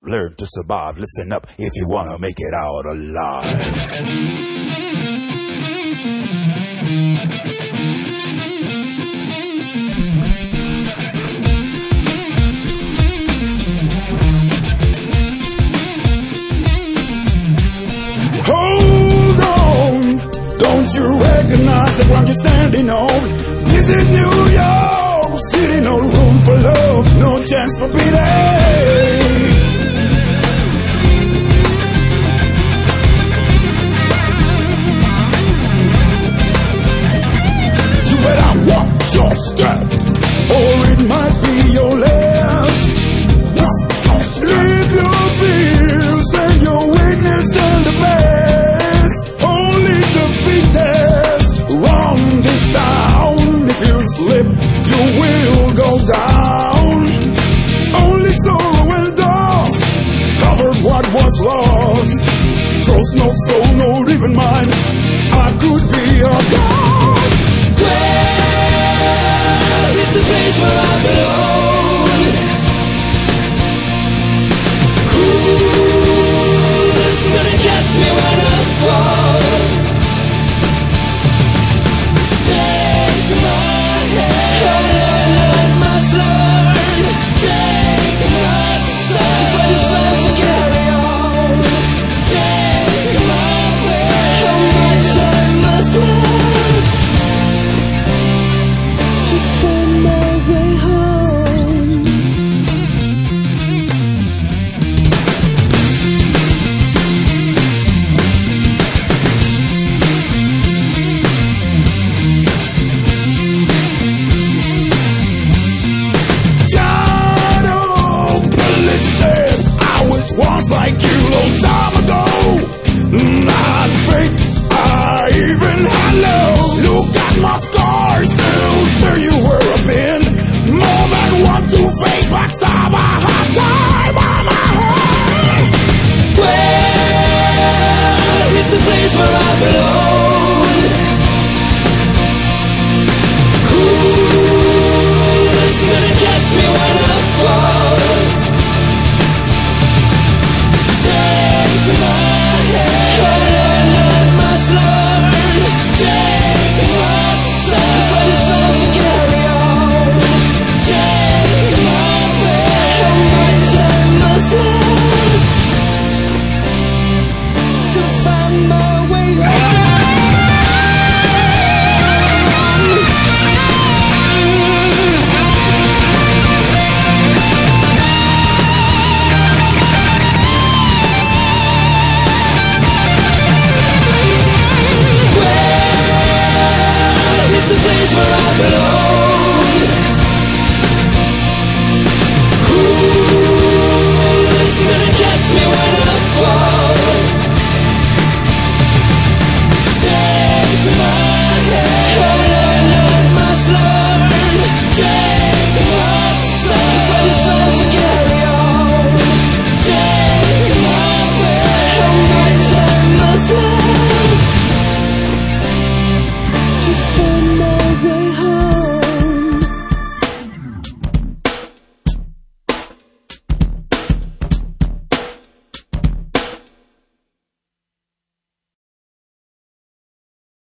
Learn to survive, listen up if you wanna make it out alive. Hold on, don't you recognize the ground you're standing on? This is New York City, no room for love, no chance for pity. You better watch your step, or it might be your last. Leave your fears and your weakness in the past. Only defeated run this town. If you slip, you will go down. Only sorrow and dust covered what was lost. Trust no soul, not even mine. I could be a god. Where is the place where I belong?